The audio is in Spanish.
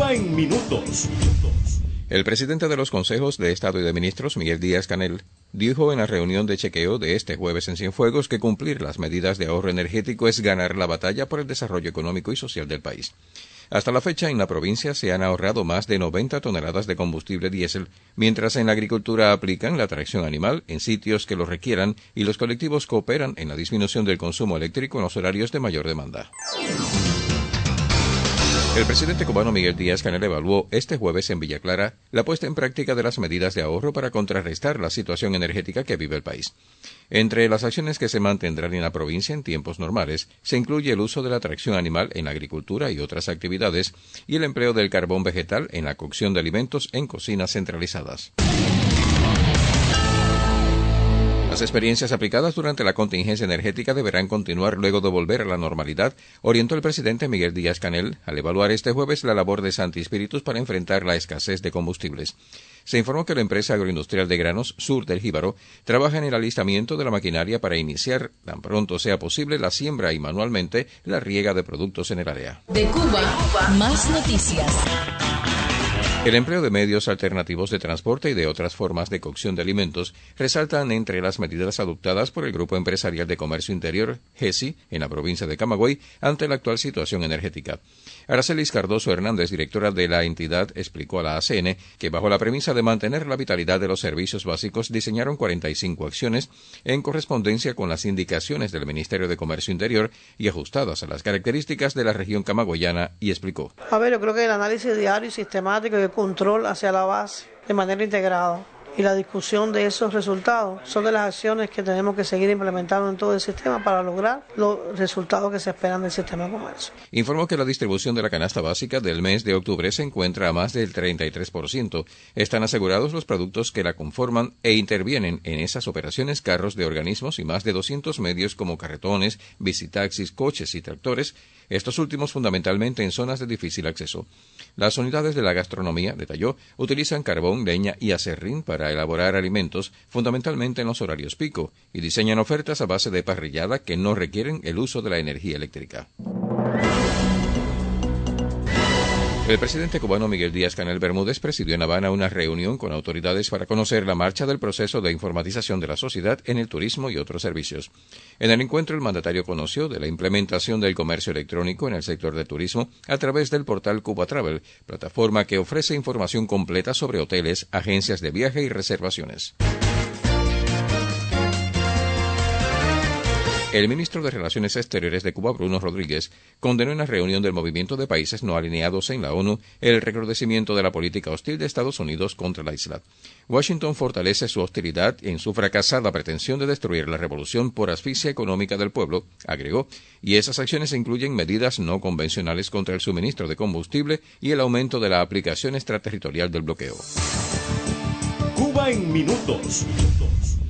Cuba en minutos. El presidente de los Consejos de Estado y de Ministros, Miguel Díaz-Canel, dijo en la reunión de chequeo de este jueves en Cienfuegos que cumplir las medidas de ahorro energético es ganar la batalla por el desarrollo económico y social del país. Hasta la fecha, en la provincia se han ahorrado más de 90 toneladas de combustible diésel, mientras en la agricultura aplican la tracción animal en sitios que lo requieran y los colectivos cooperan en la disminución del consumo eléctrico en los horarios de mayor demanda. El presidente cubano Miguel Díaz-Canel evaluó este jueves en Villa Clara la puesta en práctica de las medidas de ahorro para contrarrestar la situación energética que vive el país. Entre las acciones que se mantendrán en la provincia en tiempos normales se incluye el uso de la tracción animal en la agricultura y otras actividades y el empleo del carbón vegetal en la cocción de alimentos en cocinas centralizadas. Las experiencias aplicadas durante la contingencia energética deberán continuar luego de volver a la normalidad, orientó el presidente Miguel Díaz-Canel al evaluar este jueves la labor de Santi Spíritus para enfrentar la escasez de combustibles. Se informó que la empresa agroindustrial de granos Sur del Jíbaro trabaja en el alistamiento de la maquinaria para iniciar, tan pronto sea posible, la siembra y manualmente la riega de productos en el área. De Cuba, más noticias. El empleo de medios alternativos de transporte y de otras formas de cocción de alimentos resaltan entre las medidas adoptadas por el Grupo Empresarial de Comercio Interior, GESI, en la provincia de Camagüey, ante la actual situación energética. Aracelis Cardoso Hernández, directora de la entidad, explicó a la ACN que bajo la premisa de mantener la vitalidad de los servicios básicos diseñaron 45 acciones en correspondencia con las indicaciones del Ministerio de Comercio Interior y ajustadas a las características de la región camagüeyana, y explicó. Yo creo que el análisis diario y sistemático y el control hacia la base de manera integrada y la discusión de esos resultados son de las acciones que tenemos que seguir implementando en todo el sistema para lograr los resultados que se esperan del sistema de comercio. Informó que la distribución de la canasta básica del mes de octubre se encuentra a más del 33%. Están asegurados los productos que la conforman e intervienen en esas operaciones carros de organismos y más de 200 medios como carretones, bicitaxis, coches y tractores, estos últimos fundamentalmente en zonas de difícil acceso. Las unidades de la gastronomía, detalló, utilizan carbón, leña y aserrín para elaborar alimentos, fundamentalmente en los horarios pico, y diseñan ofertas a base de parrillada que no requieren el uso de la energía eléctrica. El presidente cubano Miguel Díaz-Canel Bermúdez presidió en Habana una reunión con autoridades para conocer la marcha del proceso de informatización de la sociedad en el turismo y otros servicios. En el encuentro, el mandatario conoció de la implementación del comercio electrónico en el sector de turismo a través del portal Cuba Travel, plataforma que ofrece información completa sobre hoteles, agencias de viaje y reservaciones. El ministro de Relaciones Exteriores de Cuba, Bruno Rodríguez, condenó en la reunión del Movimiento de Países No Alineados en la ONU el recrudecimiento de la política hostil de Estados Unidos contra la isla. Washington fortalece su hostilidad en su fracasada pretensión de destruir la revolución por asfixia económica del pueblo, agregó, y esas acciones incluyen medidas no convencionales contra el suministro de combustible y el aumento de la aplicación extraterritorial del bloqueo. Cuba en minutos.